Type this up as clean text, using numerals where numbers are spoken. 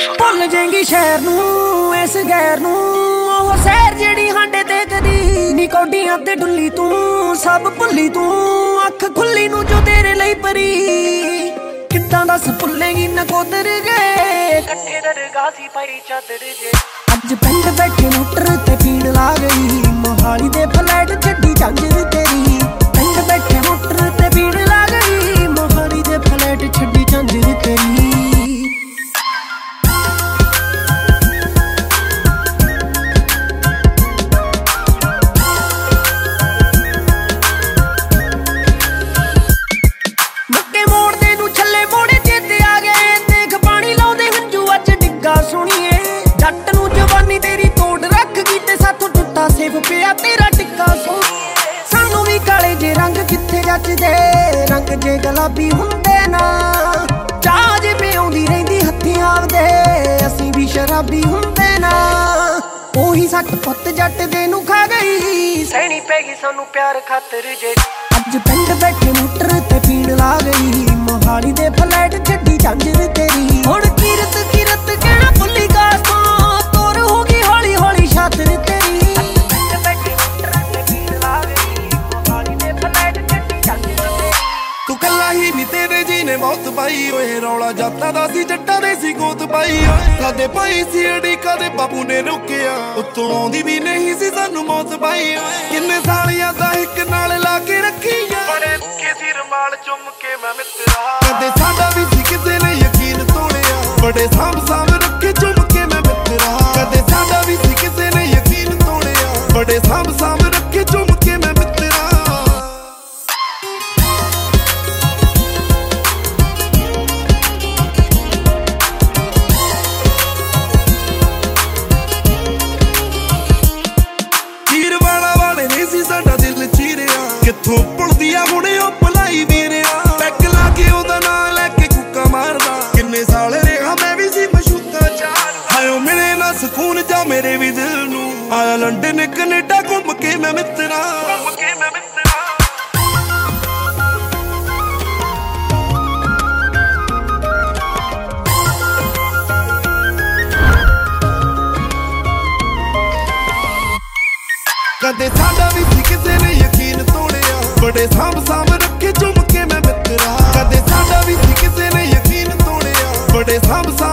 ਭੁੱਲ ਜਾਏਂਗੀ ਸ਼ਹਿਰ ਨੂੰ ਇਸ ਗੈਰ ਨੂੰ, ਉਹ ਸਹਿਰ ਜਿਹੜੀ ਹਾਂਡੇ ਤੇ ਕਦੀ ਨੀ ਕੌਡੀਆਂ ਤੇ ਡੁੱਲੀ ਤੂੰ, ਸਭ ਭੁੱਲੀ ਤੂੰ ਅੱਖ ਖੁੱਲੀ ਨੂੰ ਜੋ ਤੇਰੇ ਲਈ ਪਰੀ। ਕਿੱਦਾਂ ਦੱਸ ਭੁੱਲੇਗੀ ਨਕੋਦਰ ਗਏ ਇਕੱਠੇ ਦਰਗਾਹ ਸੀ ਪਾਈ ਚਾਦਰ ਜੇ। ਅੱਜ ਪਿੰਡ ਬੈਠੇ ਮੋਟਰ ਤੇ ਪੀਣ ਲਾ ਗਈ, ਮੋਹਾਲੀ ਦੇ ਫਲੈਟ ਛੱਡੀ ਝਾਂਜਰ ਤੇਰੀ। ਪਿੰਡ ਬੈਠੇ ਮੋਟਰ ਤੇ ਪੀਣ ਲਾ ਗਈ, ਮੋਹਾਲੀ ਦੇ ਫਲੈਟ ਛੱਡੀ ਝਾਂਜਰ ਤੇਰੀ। ਜੱਟ ਨੂੰ ਜਵਾਨੀ ਤੇਰੀ ਤੋੜ ਰੱਖ ਗਈ ਤੇ ਸਾਥੋਂ ਟੁੱਟਾ ਸੇਬ ਪਿਆ ਤੇਰਾ ਟਿੱਕਾ ਸੋਹਣੀਏ। ਸਾਨੂੰ ਵੀ ਕਾਲੇ ਜੇ ਰੰਗ ਕਿੱਥੇ ਜੱਚਦੇ, ਰੰਗ ਜੇ ਗੁਲਾਬੀ ਹੁੰਦੇ ਨਾ। ਚਾਹ ਜੇ ਪਿਆਉਂਦੀ ਰਹਿੰਦੀ ਹੱਥੀਂ ਆਪਦੇ, ਅਸੀਂ ਵੀ ਸ਼ਰਾਬੀ ਹੁੰਦੇ ਨਾ। ਉਹੀ ਸੱਟ ਪੁੱਤ ਜੱਟ ਦੇ ਨੂੰ ਖਾ ਗਈ, ਸਹਿਣੀ ਪੈ ਗਈ ਸਾਨੂੰ ਪਿਆਰ ਖਾਤਰ ਜੇ। ਅੱਜ ਪਿੰਡ ਬੈਠੇ ਮੋਟਰ ਤੇ ਪੀਣ ਲਾ ਗਈ, ਮੋਹਾਲੀ ਦੇ ਫਲੈਟ ਛੱਡੀ ਝਾਂਜਰ ਤੇਰੀ। ਹੁਣ ਕੀਰਤ ਕੀਰਤ ਕਹਿਣਾ ਭੁੱਲੀ ਕਾਸੋਂ, ਤੋਰ ਹੋ ਗਈ ਹੌਲੀ ਹੌਲੀ ਛਾਤਰ ਤੇਰੀ। ਪਿੰਡ ਬੈਠੇ ਮੋਟਰ ਤੇ ਪੀਣ ਲਾ ਗਈ, ਮੋਹਾਲੀ ਦੇ ਫਲੈਟ ਛੱਡੀ ਝਾਂਜਰ ਤੇਰੀ। ਤੂੰ ਕੱਲਾ ਹੀ ਨੀ ਤੇਰੇ ਜੀ ਨੇ ਮੌਤ ਪਾਈ ਓਏ, ਰੌਲਾ ਜਾਤਾਂ ਦਾ ਸੀ ਜੱਟਾਂ ਦੇ ਸੀ ਗੋਤ ਪਾਈ ਓਏ। ਕਦੇ ਪਾਈ ਸੀ ਅੜੀ ਕਦੇ ਬਾਪੂ ਨੇ ਰੋਕਿਆ, ਉੱਤੋਂ ਆਉਂਦੀ ਵੀ ਨਹੀਂ ਸੀ ਸਾਨੂੰ ਮੌਤ ਪਾਈ ਓਏ। ਕਿੰਨੇ ਸਾਲੀਆਂ ਦਾ ਇੱਕ ਨਾਲ ਲਾ ਕੇ ਰੱਖੀਆਂ, ਬੜੇ ਮੁੱਕੇ ਸੀ ਰਮਾਲ ਚੁੰਮ ਕੇ ਮੈਂ ਮਿੱਤਰਾ। ਕਦੇ ਸਾਡਾ ਵੀ ਸੀ ਕਿਸੇ ਨੇ ਯਕੀਨ ਤੋੜਿਆ, ਬੜੇ ਸਾਂਭ ਸਾਂਭ ਰੱਖੇ ਚੁੰਮ ਕੇ ਮੈਂ ਮਿੱਤਰਾ। ਕਦੇ ਸਾਡਾ ਵੀ ਸੀ ਕਿਸੇ ਨੇ ਯਕੀਨ ਤੋੜਿਆ, ਬੜੇ ਸਾਂਭ ਸਾਂਭ ਰੱਖੇ ਚੁੰਮ ਕੇ ਮੈਂ ਮਿੱਤਰਾ। ਕਿੱਥੋਂ ਭੁੱਲਦੀ ਆ ਹੁਣੇ ਉਹ ਭੁਲਾਈ ਵੀਰਿਆ, ਪੈਗ ਲਾ ਕੇ ਉਹਦਾ ਨਾਂ ਲੈ ਕੇ ਕੂਕਾਂ ਮਾਰਦਾ। ਕਿੰਨੇ ਸਾਲ ਰਿਹਾ ਮੈਂ ਵੀ ਸੀ ਮਸ਼ੂਤਾ ਚਾਰ, ਹਾਇਓ ਮਿਲੇ ਨਾ ਸਕੂਨ ਜਾ ਮੇਰੇ ਵੀ ਦਿਲ ਨੂੰ। ਆਇਆ ਲੰਡਨ ਕੈਨੇਡਾ ਘੁੰਮ ਕੇ ਮੈਂ ਮਿੱਤਰਾ, ਘੁੰਮ ਕੇ ਮੈਂ ਮਿੱਤਰਾ। ਕਦੇ ਸਾਡਾ ਵੀ ਸੀ ਕਿਸੇ ਨੇ ਯਕੀਨ ਤੋੜਿਆ, ਬੜੇ ਸਾਂਭ ਸਾਂਭ ਰੱਖੇ ਚੁੰਮ ਕੇ ਮੈਂ ਮਿੱਤਰਾ। ਕਦੇ ਸਾਡਾ ਵੀ ਸੀ ਕਿਸੇ ਨੇ ਯਕੀਨ ਤੋੜਿਆ, ਬੜੇ ਸਾਂਭ ਸਾਂਭ